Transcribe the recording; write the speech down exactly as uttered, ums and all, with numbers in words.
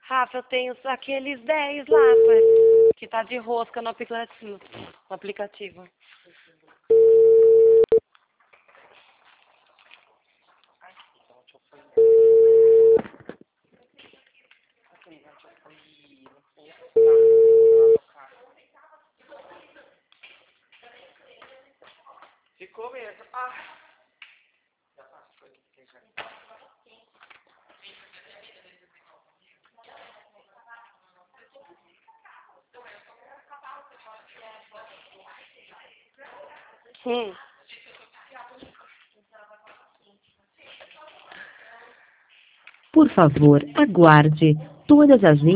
Rafa, eu tenho aqueles dez lá, pai, que tá de rosca no aplicativo. No aplicativo. Ficou mesmo. Ah. Hum. Por favor, aguarde. Todas as linhas